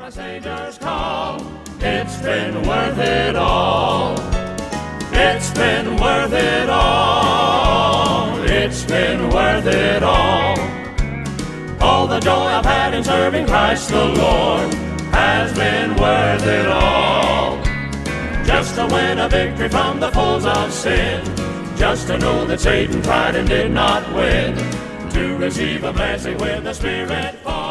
my Savior's call. It's been worth it all. It's been worth it all. It's been worth it all. All the joy I've had in serving Christ the Lord has been worth it all. Just to win a victory from the foes of sin, just to know that Satan tried and did not win, to receive a blessing when the Spirit falls.